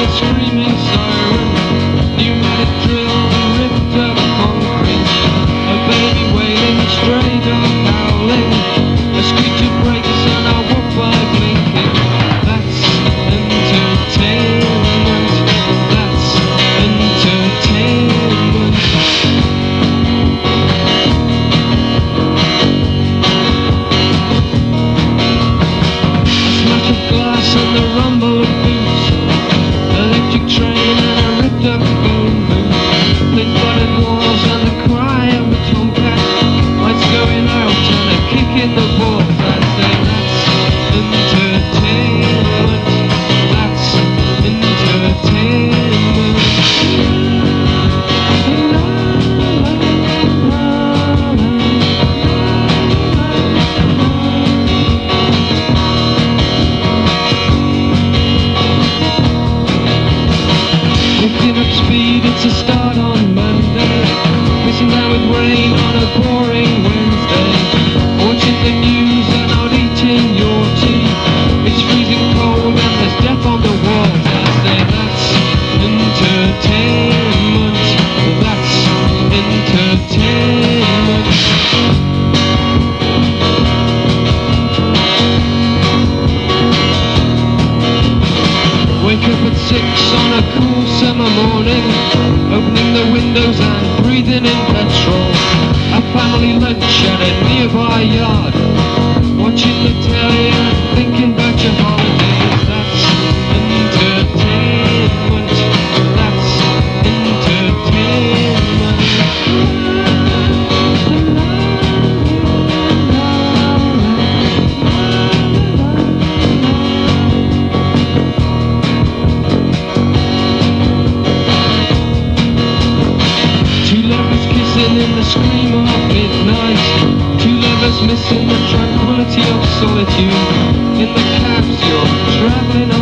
screaming siren, pneumatic drill and ripped up concrete, a baby wailing, stray dog howling, a screech of brakes and I walk by blinking. That's entertainment, that's entertainment. A smash of glass and the rumble of boots, electric train and a ripped up phone booth, thick butted walls and the cry of a tomcat, lights going out and a kick in the balls. I say that's entertainment, that's entertainment. Lifting up speed, it's a start on Monday, missing out with rain on a boring Wednesday, watching the news and not eating your tea. It's freezing cold and there's death on the walls. I say that's entertainment, that's entertainment. Wake up at 6 on a cool summer morning, opening the windows and breathing in petrol. A family lunch at a nearby yard, watching the telly and thinking about your holidays. That's entertainment, that's entertainment. Two lovers kissing in the scream of midnight, two lovers missing the tranquility of solitude. In the cabs you're traveling